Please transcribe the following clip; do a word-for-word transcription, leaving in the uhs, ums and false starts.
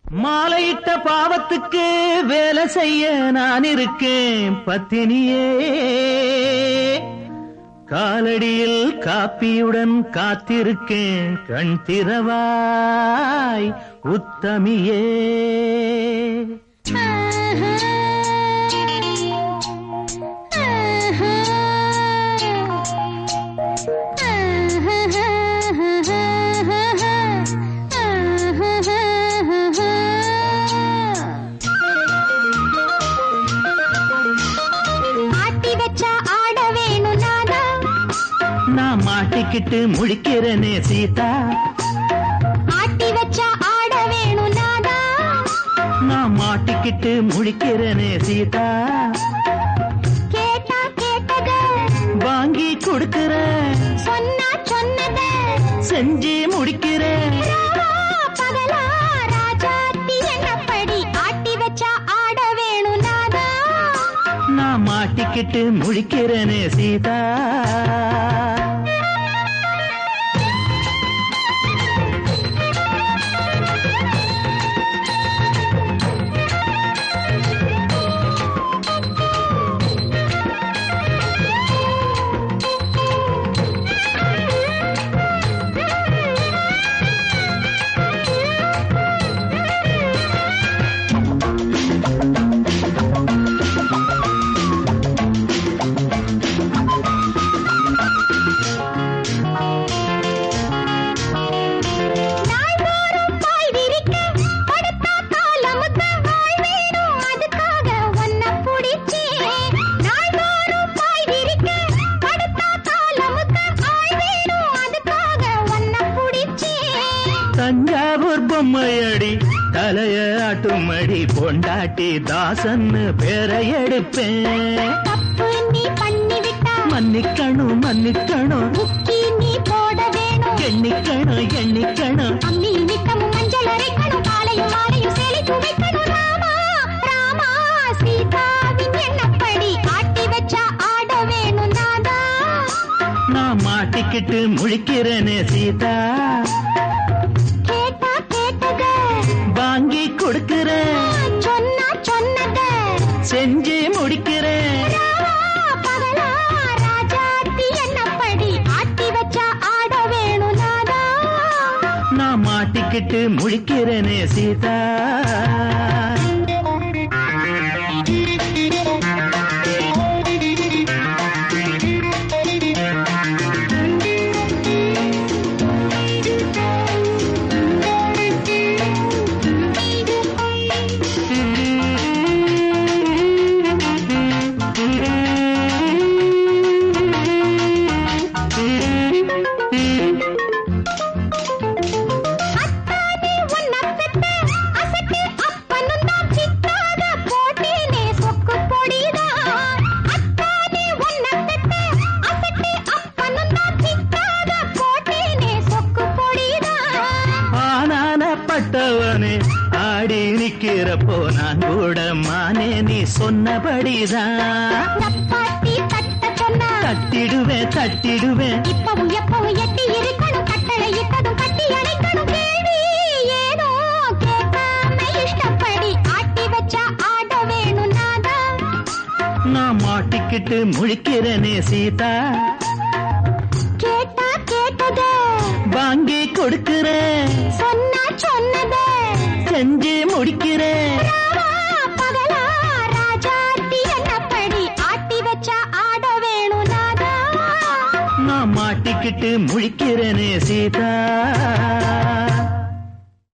மாலையிட்ட பாவத்துக்கு வேலை செய்ய நான் இருக்கேன் பத்தினியே, காலடியில் காப்பியுடன் காத்திருக்கேன் கண் திறவாய் உத்தமியே. நான் மாட்டிக்கிட்டு முழிக்கிறனே சீதா, ஆட்டி வச்சா ஆட வேணும் நாதா. நான் மாட்டிக்கிட்டு முழிக்கிறனே சீதா, கேட்டா கேட்டத வாங்கி கொடுக்கிற, சொன்னா சொன்னத செஞ்சு முடிக்கிற. பகலா ராஜாத்தி என்னப்படி ஆட்டி வச்சா ஆட வேணும் நாதா. நான் மாட்டிக்கிட்டு முழிக்கிறனே சீதா. தஞ்சாவூர் பொம்மையடி தலைய ஆட்டுமடி பொண்டாட்டி தாசன்னு பேரை எடுப்பேன். தப்பு நீ பண்ணிவிட்டா மன்னிக்கணும் மன்னிக்கணும், முக்கி நீ போட வேணும். எண்ணிக்கணும் எண்ணிக்கணும், அம்மி நித்தமும் மஞ்சள் அரைக்கணும். காலையும் மாலையும் சேலை துவைக்கணும். ராமா ராமா சீதாவின் என்னப்படி ஆட்டி வச்சா ஆட வேணும் நாதா. நான் மாட்டிக்கிட்டு முழிக்கிறேனே சீதா, கேட்டா கேட்டத வாங்கி கொடுக்கிறேன், சொன்னா சொன்னத செஞ்சு முடிக்கிறேன். பகலா ராஜாத்தி என்னப்படி ஆட்டி வச்சா ஆட வேணும் நாதா. நான் மாட்டிக்கிட்டு முழிக்கிறேனே சீதா. பட்டவனே ஆடி நிக்கிறப்போ நான் கூட மானே நீ சொன்னபடிதான். தப்பாட்டி தட்ட சொன்னா தட்டிடுவேன் தட்டிடுவேன், இப்பவும் எப்பவும் எட்டி இருக்கணும். கட்டளை இட்டதும் கட்டி அணைக்கணும். கேள்வி ஏதோ கேட்காம இஷ்டப்படி ஆட்டி வச்சா ஆட வேணும் நாதா. நான் மாட்டிக்கிட்டு முழிக்கிறேனே சீதா, கேட்டா கேட்டத வாங்கி கொடுக்கிறேன், சொன்னா சொன்னத செஞ்சு முடிக்கிறேன். பகலா ராஜாத்தி என்னப்படி ஆட்டி வச்சா ஆட வேணும் நாதா. நான் மாட்டிக்கிட்டு முழிக்கிறேனே சீதா.